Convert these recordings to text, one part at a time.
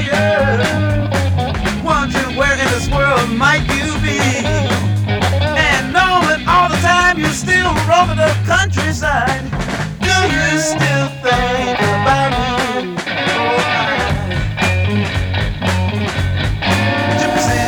tired, wondering where in this world might you be, and knowing all the time you're still roaming the countryside. Do you still think about me? Gypsy.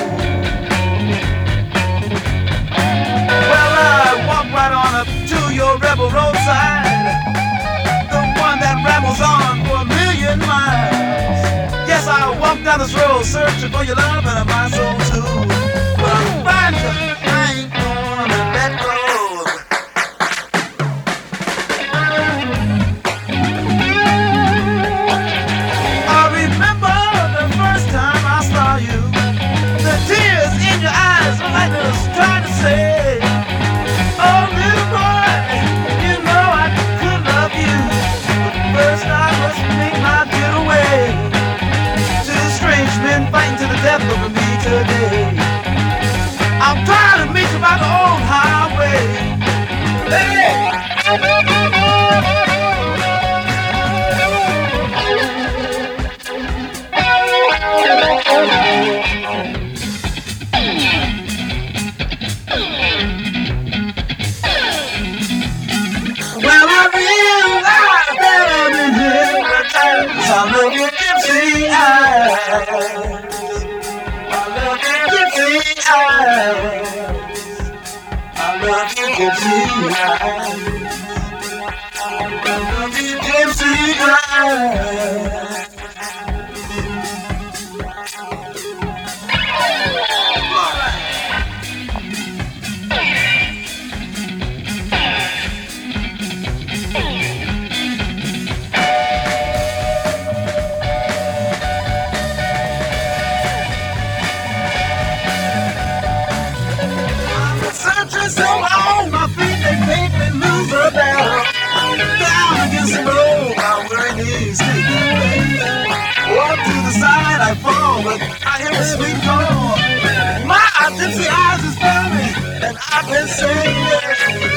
Well, I walk right on up to your rebel roadside, the one that rambles on for a million miles. Yes, I walk down this road searching for your love and my soul too. But I'm finding I ain't gonna let go. I remember the first time I saw you. The tears in your eyes were like this trying to say, oh little boy, you know I could love you, but first I must make my getaway. Two strange men fighting to the death over me today. I'm trying to meet you by the old highway. Hey! Well, I realize that I'm in hypnotized. I love you, gypsy eyes. I love you, gypsy eyes. I love you, gypsy eyes. I love you, gypsy eyes. Searching so long, my feet they make me lose a battle. Down against the road, my weary knees take me away. Up to the side I fall, but I hear a sweet call. My gypsy eyes is burning, and I've been saying